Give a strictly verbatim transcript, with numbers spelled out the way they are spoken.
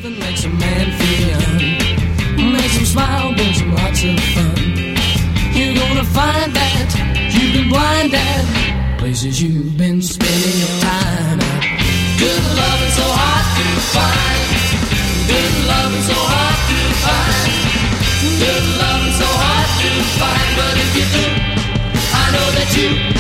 Nothing makes a man feel young, makes him smile, brings him lots of fun. You're gonna find that you've been blind at places you've been spending your time at. Good loving so hard to find. Good loving so hard to find. Good loving so hard to find. But if you do, I know that you